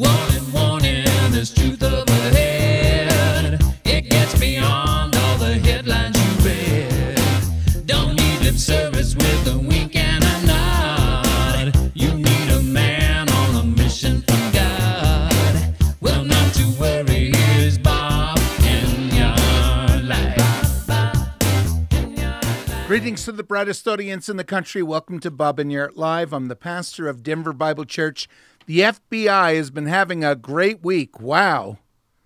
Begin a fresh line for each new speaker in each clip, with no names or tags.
Warning, warning, there's truth up ahead. It gets beyond all the headlines you read. Don't need lip service with a wink and a nod. You need a man on a mission from God. Well, not to worry, here's Bob in your life.
Greetings to the brightest audience in the country. Welcome to Bob and Yurt Live. I'm the pastor of Denver Bible Church. The FBI has been having a great week. Wow.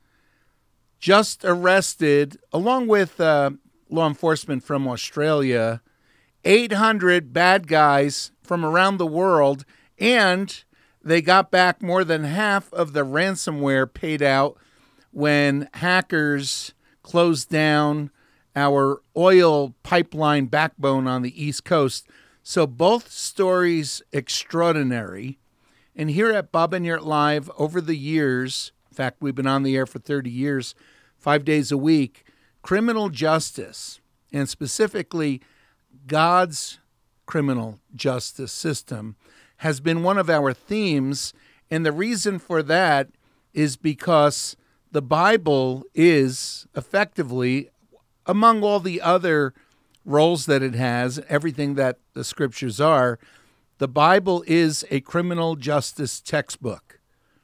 Just arrested, along with law enforcement from Australia, 800 bad guys from around the world, and they got back more than half of the ransomware paid out when hackers closed down our oil pipeline backbone on the East Coast. So both stories extraordinary. And here at Bob and Yurt Live, over the years, in fact, we've been on the air for 30 years, 5 days a week, criminal justice, and specifically God's criminal justice system, has been one of our themes. And the reason for that is because the Bible is effectively, among all the other roles that it has, everything that the scriptures are, the Bible is a criminal justice textbook.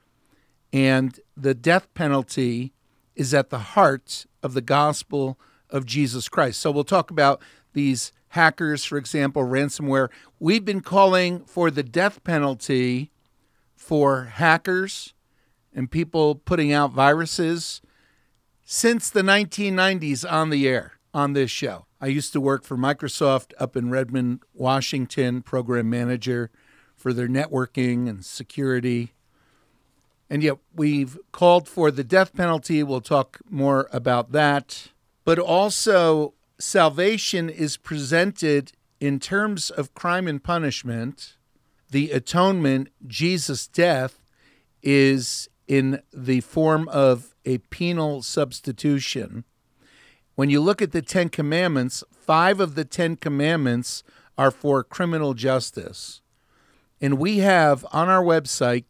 And the death penalty is at the heart of the gospel of Jesus Christ. So we'll talk about these hackers, for example, ransomware. We've been calling for the death penalty for hackers and people putting out viruses since the 1990s on the air on this show. I used to work for Microsoft up in Redmond, Washington, program manager for their networking and security. And yet we've called for the death penalty. We'll talk more about that. But also, salvation is presented in terms of crime and punishment. The atonement, Jesus' death, is in the form of a penal substitution. When you look at the Ten Commandments, 5 of the 10 Commandments are for criminal justice. And we have on our website,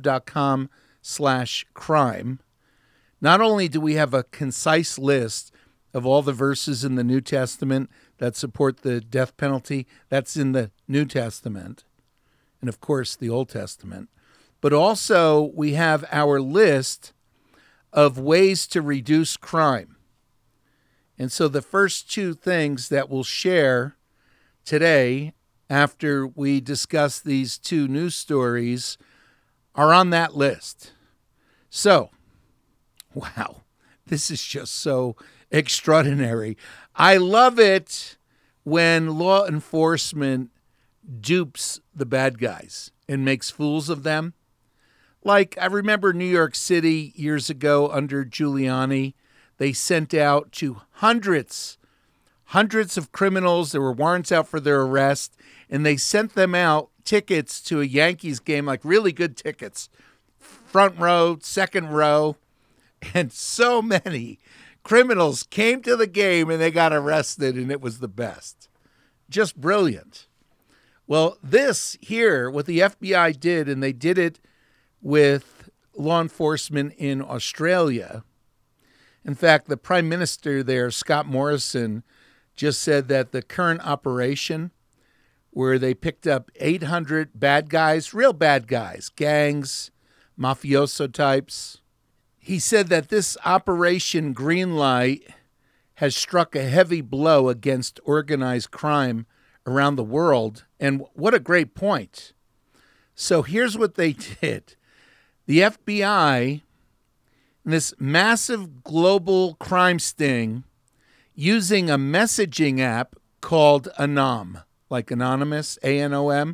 kgov.com/crime, not only do we have a concise list of all the verses in the New Testament that support the death penalty, that's in the New Testament, and of course the Old Testament, but also we have our list of ways to reduce crime. And so the first 2 things that we'll share today, after we discuss these 2 news stories, are on that list. So, wow, this is just so extraordinary. I love it when law enforcement dupes the bad guys and makes fools of them. Like, I remember New York City years ago under Giuliani. They sent out to hundreds of criminals. There were warrants out for their arrest, and they sent them out tickets to a Yankees game, like really good tickets, front row, second row, and so many criminals came to the game and they got arrested, and it was the best. Just brilliant. Well, this here, what the FBI did, and they did it with law enforcement in Australia. In fact, the Prime Minister there, Scott Morrison, just said that the current operation, where they picked up 800 bad guys, real bad guys, gangs, mafioso types, he said that this Operation Greenlight has struck a heavy blow against organized crime around the world. And what a great point. So here's what they did. The FBI, in this massive global crime sting, using a messaging app called Anom, like anonymous, ANOM.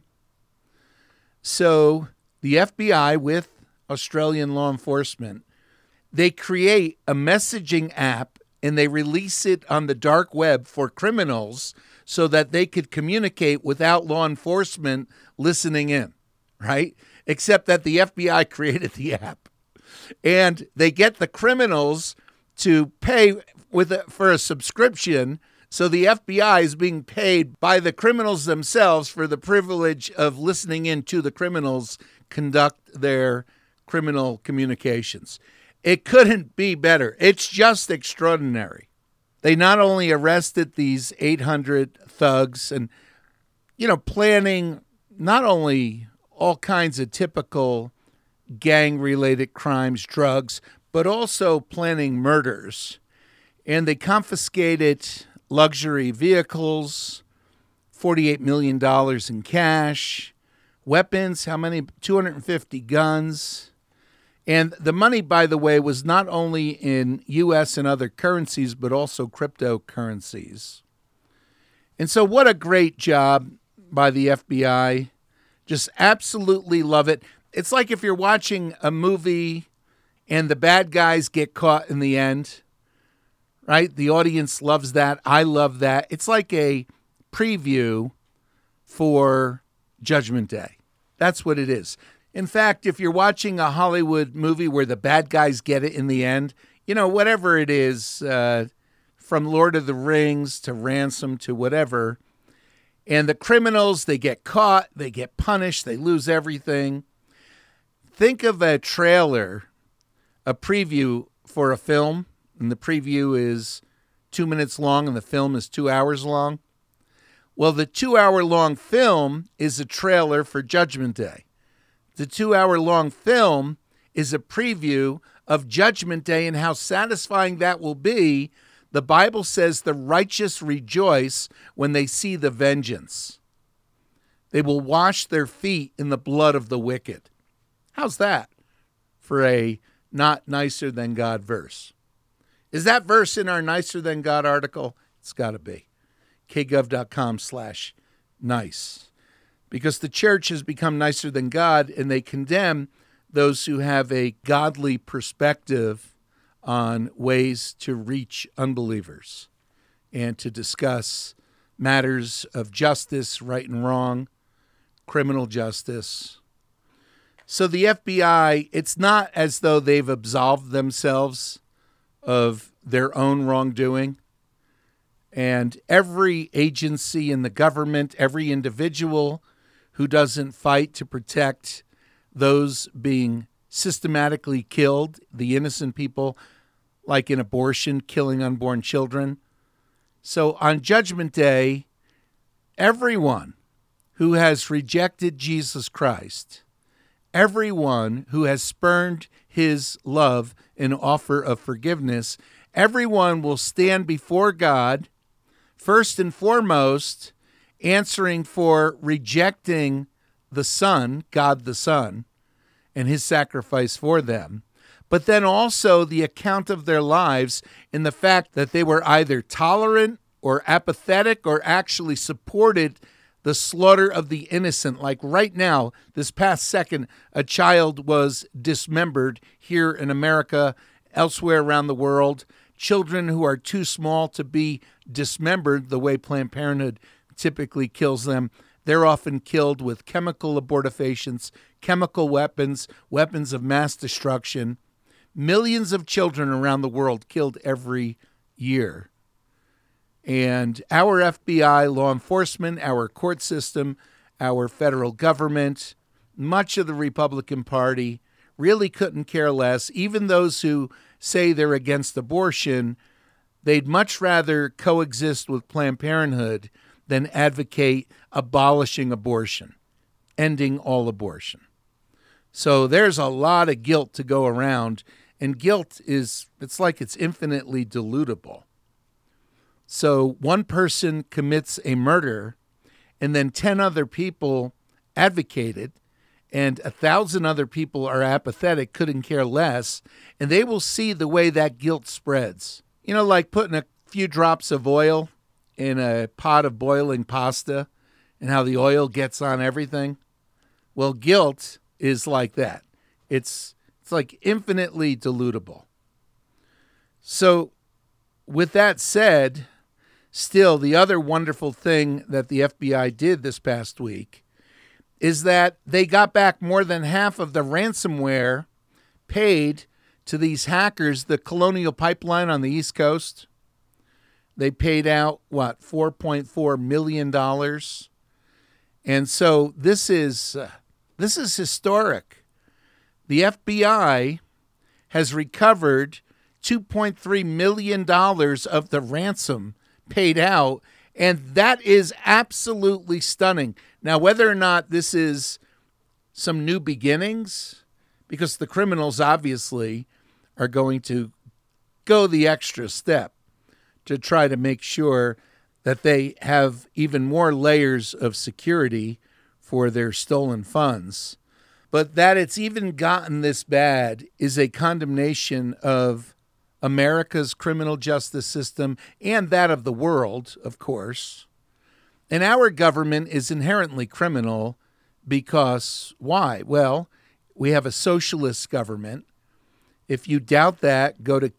So the FBI with Australian law enforcement, they create a messaging app and they release it on the dark web for criminals so that they could communicate without law enforcement listening in, right? Except that the FBI created the app. And they get the criminals to pay for a subscription. So the FBI is being paid by the criminals themselves for the privilege of listening in to the criminals conduct their criminal communications. It couldn't be better. It's just extraordinary. They not only arrested these 800 thugs and, planning not only all kinds of typical gang-related crimes, drugs, but also planning murders. And they confiscated luxury vehicles, $48 million in cash, weapons, how many? 250 guns. And the money, by the way, was not only in U.S. and other currencies, but also cryptocurrencies. And so what a great job by the FBI. Just absolutely love it. It's like if you're watching a movie and the bad guys get caught in the end, right? The audience loves that. I love that. It's like a preview for Judgment Day. That's what it is. In fact, if you're watching a Hollywood movie where the bad guys get it in the end, whatever it is, from Lord of the Rings to Ransom to whatever, and the criminals, they get caught, they get punished, they lose everything. Think of a trailer, a preview for a film, and the preview is 2 minutes long and the film is 2 hours long. Well, the 2-hour-long film is a trailer for Judgment Day. The 2-hour-long film is a preview of Judgment Day and how satisfying that will be. The Bible says the righteous rejoice when they see the vengeance. They will wash their feet in the blood of the wicked. How's that for a not nicer than God verse? Is that verse in our Nicer Than God article? It's got to be. kgov.com/nice. Because the church has become nicer than God, and they condemn those who have a godly perspective on ways to reach unbelievers and to discuss matters of justice, right and wrong, criminal justice. So the FBI, it's not as though they've absolved themselves of their own wrongdoing. And every agency in the government, every individual who doesn't fight to protect those being systematically killed, the innocent people, like in abortion, killing unborn children. So on Judgment Day, everyone who has rejected Jesus Christ, everyone who has spurned his love and offer of forgiveness, everyone will stand before God, first and foremost, answering for rejecting the Son, God the Son, and his sacrifice for them, but then also the account of their lives in the fact that they were either tolerant or apathetic or actually supported the slaughter of the innocent. Like right now, this past second, a child was dismembered here in America, elsewhere around the world. Children who are too small to be dismembered the way Planned Parenthood typically kills them, they're often killed with chemical abortifacients, chemical weapons, weapons of mass destruction. Millions of children around the world killed every year. And our FBI, law enforcement, our court system, our federal government, much of the Republican Party really couldn't care less. Even those who say they're against abortion, they'd much rather coexist with Planned Parenthood than advocate abolishing abortion, ending all abortion. So there's a lot of guilt to go around, and guilt it's like it's infinitely dilutable. So one person commits a murder, and then 10 other people advocate it, and 1,000 other people are apathetic, couldn't care less, and they will see the way that guilt spreads. Like putting a few drops of oil in a pot of boiling pasta and how the oil gets on everything. Well, guilt is like that. It's like infinitely dilutable. So with that said, still the other wonderful thing that the FBI did this past week is that they got back more than half of the ransomware paid to these hackers, the Colonial Pipeline on the East Coast. They paid out, $4.4 million. And so this is historic. the FBI has recovered $2.3 million of the ransom paid out, and that is absolutely stunning. Now, whether or not this is some new beginnings, because the criminals obviously are going to go the extra step to try to make sure that they have even more layers of security for their stolen funds. But that it's even gotten this bad is a condemnation of America's criminal justice system and that of the world, of course. And our government is inherently criminal because why? Well, we have a socialist government. If you doubt that, go to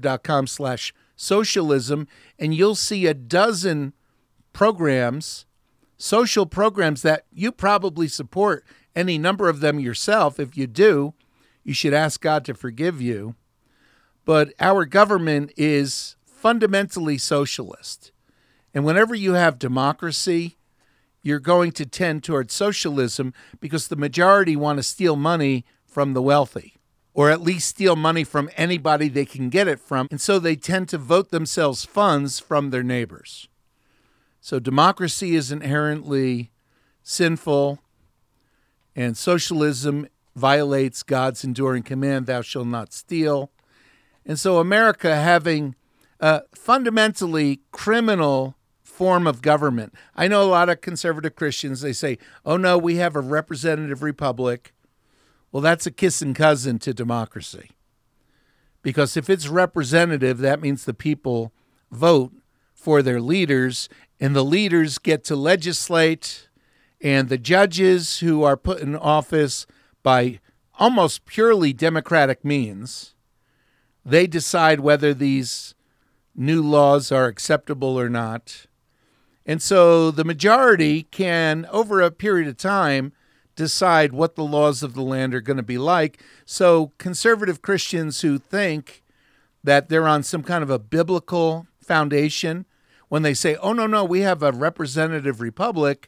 kgov.com/socialism, and you'll see a dozen programs, social programs that you probably support, any number of them yourself. If you do, you should ask God to forgive you. But our government is fundamentally socialist. And whenever you have democracy, you're going to tend towards socialism because the majority want to steal money from the wealthy, or at least steal money from anybody they can get it from. And so they tend to vote themselves funds from their neighbors. So democracy is inherently sinful, and socialism violates God's enduring command, thou shalt not steal. And so America having a fundamentally criminal form of government. I know a lot of conservative Christians, they say, oh no, we have a representative republic. Well, that's a kissing cousin to democracy. Because if it's representative, that means the people vote for their leaders, and the leaders get to legislate, and the judges who are put in office by almost purely democratic means, they decide whether these new laws are acceptable or not. And so the majority can, over a period of time, decide what the laws of the land are going to be like. So conservative Christians who think that they're on some kind of a biblical foundation, when they say, oh, no, we have a representative republic,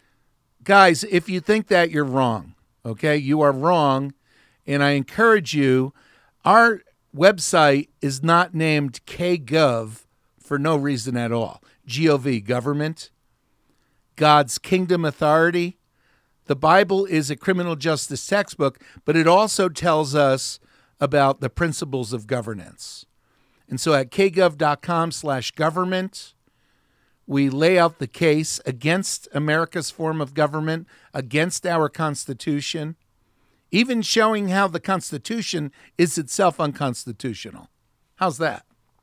guys, if you think that, you're wrong, okay? You are wrong, and I encourage you, our website is not named KGov for no reason at all. G-O-V, government, God's kingdom authority. The Bible is a criminal justice textbook, but it also tells us about the principles of governance. And so at kgov.com/government, we lay out the case against America's form of government, against our Constitution, even showing how the Constitution is itself unconstitutional. How's that?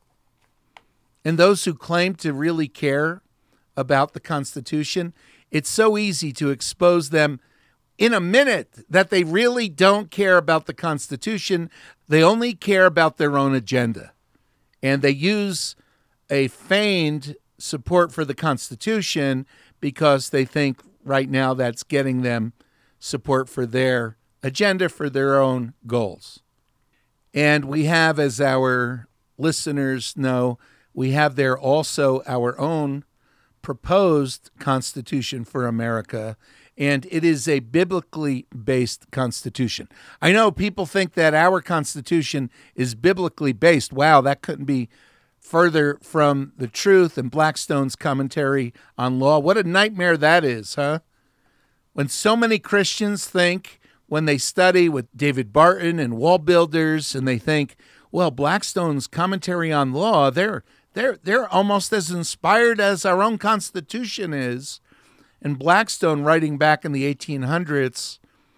And those who claim to really care about the Constitution, it's so easy to expose them in a minute that they really don't care about the Constitution. They only care about their own agenda. And they use a feigned support for the Constitution because they think right now that's getting them support for their agenda, for their own goals. And we have, as our listeners know, we have there also our own proposed Constitution for America, and it is a biblically based Constitution. I know people think that our Constitution is biblically based. Wow, that couldn't be further from the truth. And Blackstone's commentary on law, what a nightmare that is, huh? When so many Christians think, when they study with David Barton and wall builders, and they think, well, Blackstone's commentary on law, they're almost as inspired as our own Constitution is. And Blackstone, writing back in the 1800s,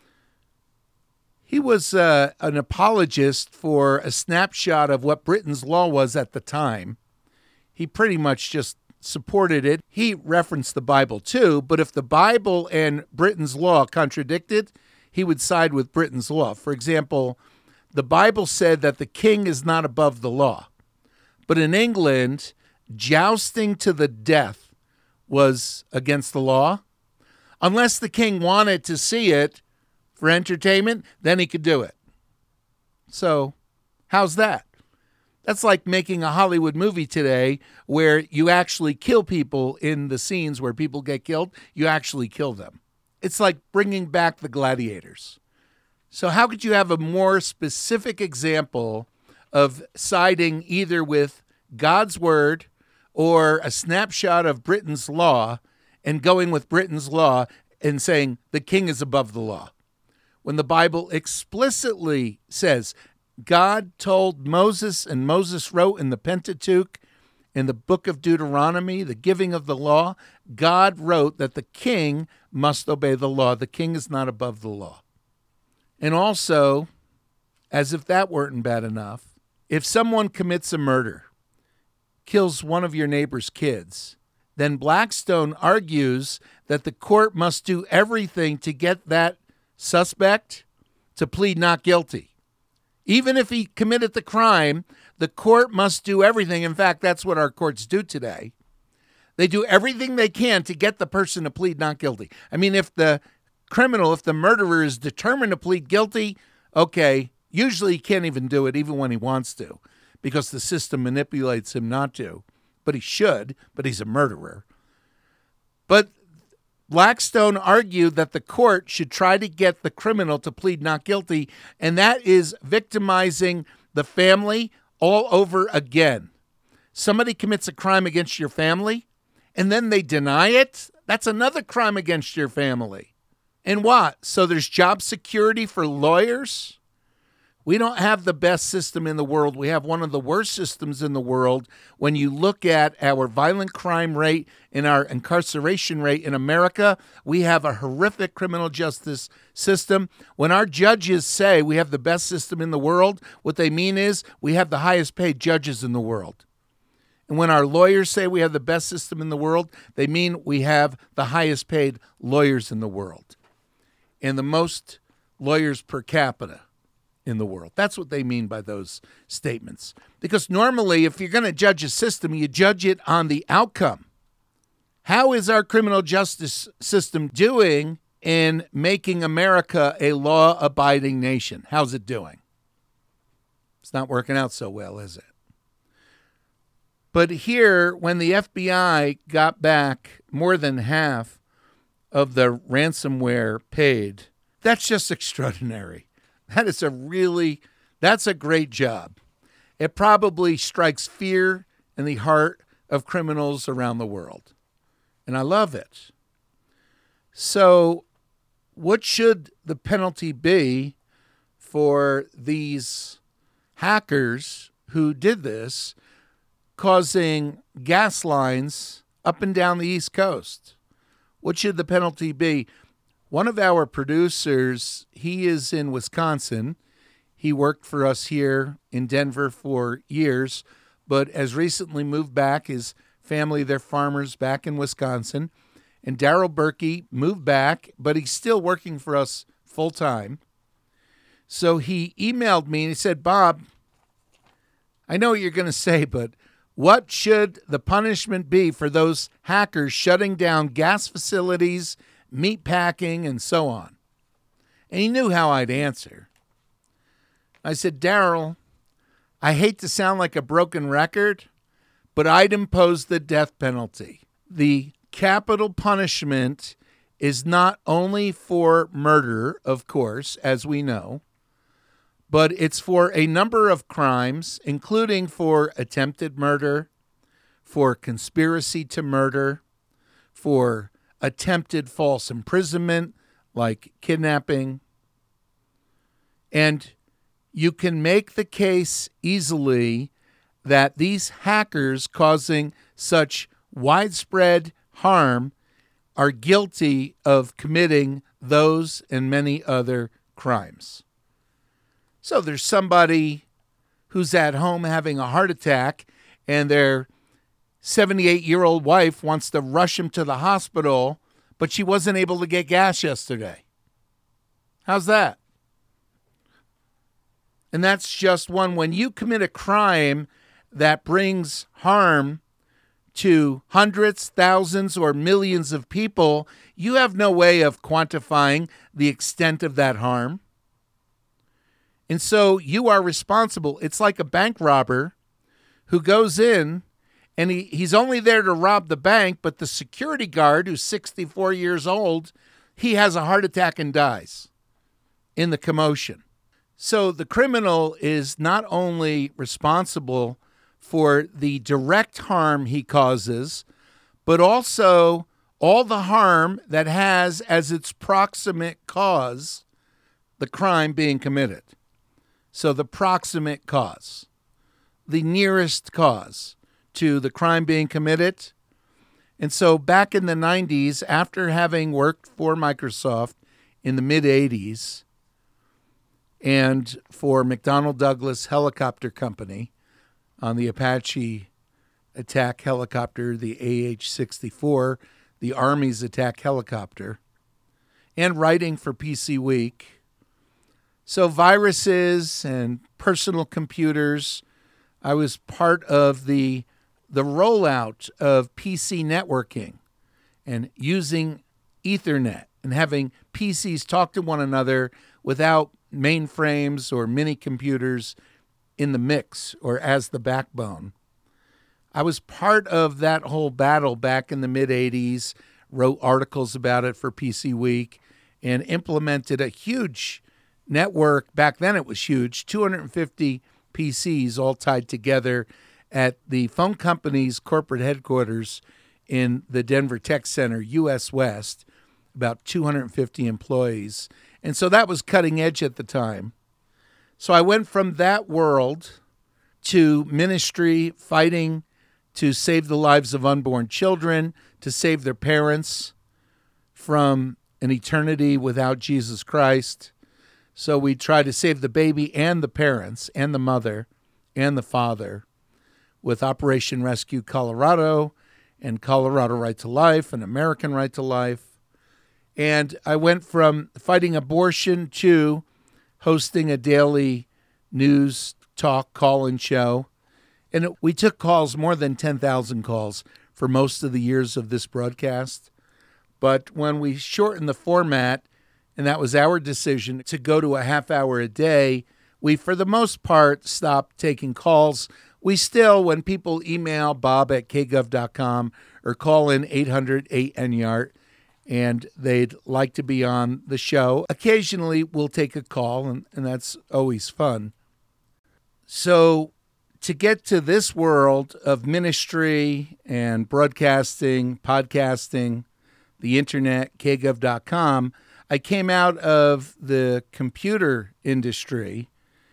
he was an apologist for a snapshot of what Britain's law was at the time. He pretty much just supported it. He referenced the Bible too, but if the Bible and Britain's law contradicted, he would side with Britain's law. For example, the Bible said that the king is not above the law. But in England, jousting to the death was against the law. Unless the king wanted to see it for entertainment, then he could do it. So, how's that? That's like making a Hollywood movie today where you actually kill people in the scenes where people get killed. You actually kill them. It's like bringing back the gladiators. So how could you have a more specific example of siding either with God's word or a snapshot of Britain's law and going with Britain's law and saying the king is above the law, when the Bible explicitly says God told Moses, and Moses wrote in the Pentateuch, in the book of Deuteronomy, the giving of the law, God wrote that the king must obey the law. The king is not above the law. And also, as if that weren't bad enough, if someone commits a murder, kills one of your neighbor's kids, then Blackstone argues that the court must do everything to get that suspect to plead not guilty. Even if he committed the crime, the court must do everything. In fact, that's what our courts do today. They do everything they can to get the person to plead not guilty. I mean, if the murderer is determined to plead guilty, okay, usually he can't even do it even when he wants to, because the system manipulates him not to. But he should, but he's a murderer. But Blackstone argued that the court should try to get the criminal to plead not guilty, and that is victimizing the family all over again. Somebody commits a crime against your family, and then they deny it? That's another crime against your family. And what? So there's job security for lawyers? We don't have the best system in the world. We have one of the worst systems in the world. When you look at our violent crime rate and our incarceration rate in America, we have a horrific criminal justice system. When our judges say we have the best system in the world, what they mean is we have the highest paid judges in the world. And when our lawyers say we have the best system in the world, they mean we have the highest paid lawyers in the world and the most lawyers per capita in the world. That's what they mean by those statements. Because normally, if you're going to judge a system, you judge it on the outcome. How is our criminal justice system doing in making America a law-abiding nation? How's it doing? It's not working out so well, is it? But here, when the FBI got back more than half of the ransomware paid, that's just extraordinary. That's a great job. It probably strikes fear in the heart of criminals around the world. And I love it. So what should the penalty be for these hackers who did this, causing gas lines up and down the East Coast? What should the penalty be? One of our producers, he is in Wisconsin. He worked for us here in Denver for years, but has recently moved back. His family, they're farmers back in Wisconsin. And Daryl Berkey moved back, but he's still working for us full time. So he emailed me and he said, Bob, I know what you're going to say, but what should the punishment be for those hackers shutting down gas facilities, meat packing, and so on? And he knew how I'd answer. I said, Daryl, I hate to sound like a broken record, but I'd impose the death penalty. The capital punishment is not only for murder, of course, as we know, but it's for a number of crimes, including for attempted murder, for conspiracy to murder, for attempted false imprisonment, like kidnapping. And you can make the case easily that these hackers causing such widespread harm are guilty of committing those and many other crimes. So there's somebody who's at home having a heart attack and their 78-year-old wife wants to rush him to the hospital, but she wasn't able to get gas yesterday. How's that? And that's just one. When you commit a crime that brings harm to hundreds, thousands, or millions of people, you have no way of quantifying the extent of that harm. And so you are responsible. It's like a bank robber who goes in and he's only there to rob the bank, but the security guard, who's 64 years old, he has a heart attack and dies. in the commotion. So the criminal is not only responsible for the direct harm he causes, but also all the harm that has as its proximate cause the crime being committed. So the proximate cause, the nearest cause to the crime being committed. And so back in the 90s, after having worked for Microsoft in the mid-80s and for McDonnell Douglas Helicopter Company on the Apache attack helicopter, the AH-64, the Army's attack helicopter, and writing for PC Week. So viruses and personal computers, I was part of the rollout of PC networking and using Ethernet and having PCs talk to one another without mainframes or mini computers in the mix or as the backbone. I was part of that whole battle back in the mid-'80s, wrote articles about it for PC Week, and implemented a huge network. Back then it was huge, 250 PCs all tied together at the phone company's corporate headquarters in the Denver Tech Center, US West, about 250 employees. And so that was cutting edge at the time. So I went from that world to ministry, fighting to save the lives of unborn children, to save their parents from an eternity without Jesus Christ. So we try to save the baby and the parents and the mother and the father with Operation Rescue Colorado and Colorado Right to Life and American Right to Life. And I went from fighting abortion to hosting a daily news talk call-in show. And we took calls, more than 10,000 calls, for most of the years of this broadcast. But when we shortened the format, and that was our decision to go to a half hour a day, we, for the most part, stopped taking calls. We still, when people email bob@kgov.com or call in 800-8NYART, and they'd like to be on the show, occasionally we'll take a call, and that's always fun. So to get to this world of ministry and broadcasting, podcasting, the internet, kgov.com, I came out of the computer industry,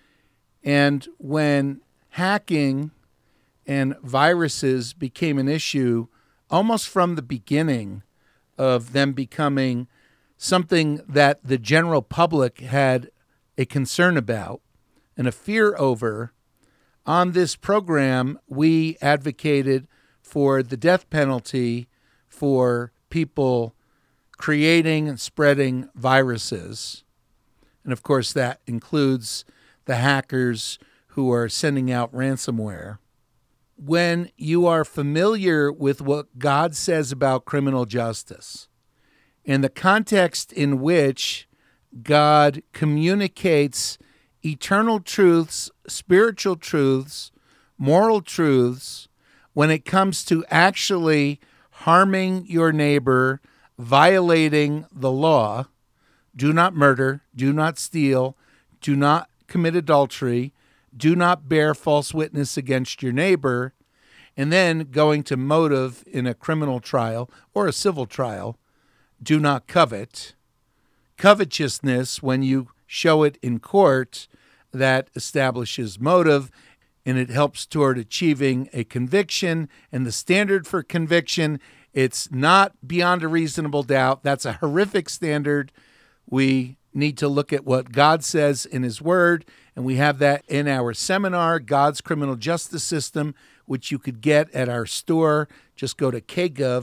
and when hacking and viruses became an issue almost from the beginning of them becoming something that the general public had a concern about and a fear over, on this program, we advocated for the death penalty for people creating and spreading viruses. And of course, that includes the hackers who are sending out ransomware. When you are familiar with what God says about criminal justice and the context in which God communicates eternal truths, spiritual truths, moral truths, when it comes to actually harming your neighbor, violating the law, do not murder, do not steal, do not commit adultery, do not bear false witness against your neighbor, and then going to motive in a criminal trial or a civil trial, do not covet. Covetousness, when you show it in court, that establishes motive, and it helps toward achieving a conviction. And the standard for conviction, it's not beyond a reasonable doubt. That's a horrific standard. We need to look at what God says in His Word, and we have that in our seminar, God's Criminal Justice System, which you could get at our store. Just go to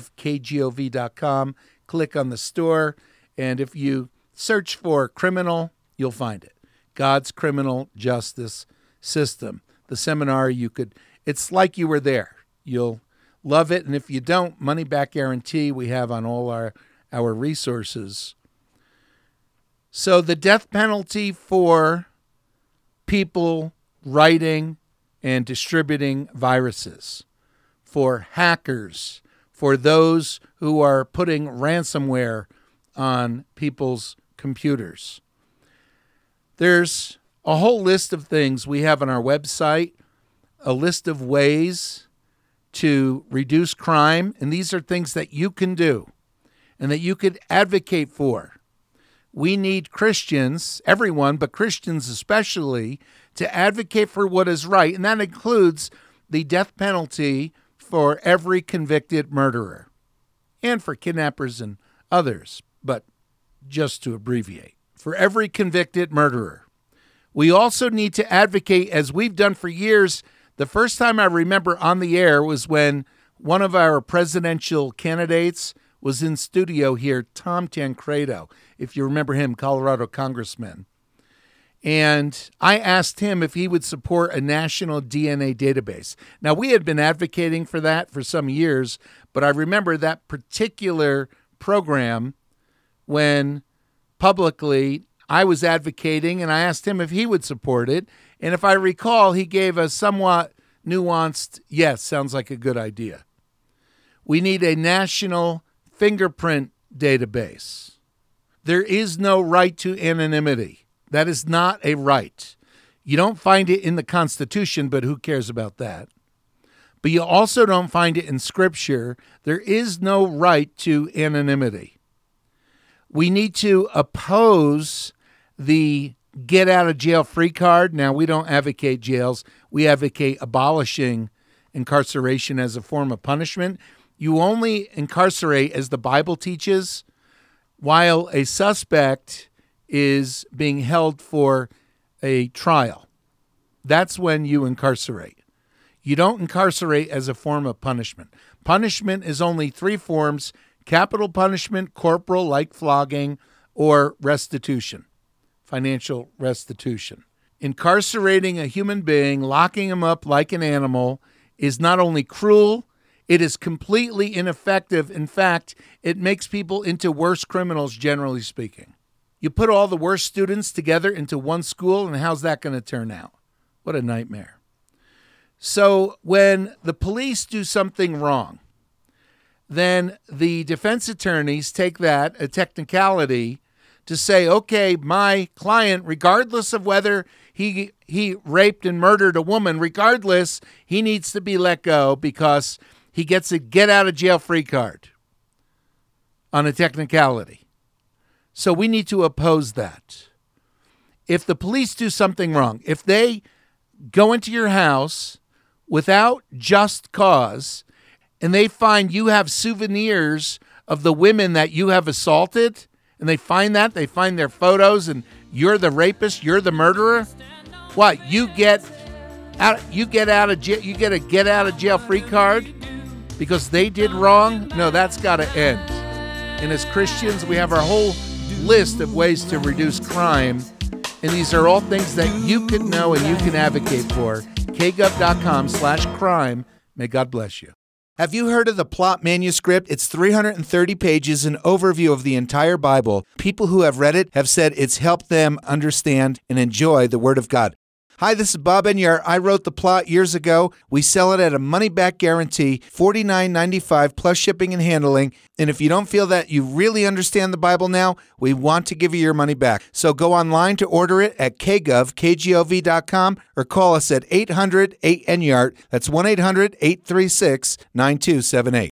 kgov.com, click on the store, and if you search for criminal, you'll find it. God's Criminal Justice System. The seminar, it's like you were there. You'll love it. And if you don't, money back guarantee we have on all our resources. So the death penalty for people writing and distributing viruses, for hackers, for those who are putting ransomware on people's computers. There's a whole list of things we have on our website, a list of ways to reduce crime, and these are things that you can do and that you could advocate for. We need Christians, everyone, but Christians especially, to advocate for what is right, and that includes the death penalty for every convicted murderer and for kidnappers and others, but just to abbreviate, for every convicted murderer. We also need to advocate, as we've done for years. The first time I remember on the air was when one of our presidential candidates was in studio here, Tom Tancredo, if you remember him, Colorado congressman. And I asked him if he would support a national DNA database. Now, we had been advocating for that for some years, but I remember that particular program when publicly I was advocating, and I asked him if he would support it. And if I recall, he gave a somewhat nuanced, yes, sounds like a good idea. We need a national fingerprint database. There is no right to anonymity. That is not a right. You don't find it in the Constitution, but who cares about that? But you also don't find it in Scripture. There is no right to anonymity. We need to oppose the get-out-of-jail-free card. Now, we don't advocate jails. We advocate abolishing incarceration as a form of punishment. You only incarcerate, as the Bible teaches, while a suspect is being held for a trial. That's when you incarcerate. You don't incarcerate as a form of punishment. Punishment is only three forms: capital punishment, corporal, like flogging, or restitution, financial restitution. Incarcerating a human being, locking him up like an animal, is not only cruel, it is completely ineffective. In fact, it makes people into worse criminals, generally speaking. You put all the worst students together into one school, and how's that going to turn out? What a nightmare. So when the police do something wrong, then the defense attorneys take that, a technicality, to say, okay, my client, regardless of whether he raped and murdered a woman, regardless, he needs to be let go because he gets a get-out-of-jail-free card on a technicality. So we need to oppose that. If the police do something wrong, if they go into your house without just cause and they find you have souvenirs of the women that you have assaulted, and they find their photos, and you're the rapist, you're the murderer, what, you get a get out of jail free card because they did wrong? No, that's got to end. And as Christians, we have our whole list of ways to reduce crime, and these are all things that you can know and you can advocate for. kgov.com/crime. May God bless you. Have you heard of the Plot Manuscript? It's 330 pages, an overview of the entire Bible. People who have read it have said it's helped them understand and enjoy the Word of God. Hi, this is Bob Enyart. I wrote the plot years ago. We sell it at a money-back guarantee, $49.95 plus shipping and handling. And if you don't feel that you really understand the Bible now, we want to give you your money back. So go online to order it at kgov.com, or call us at 800-8-ENYART. That's 1-800-836-9278.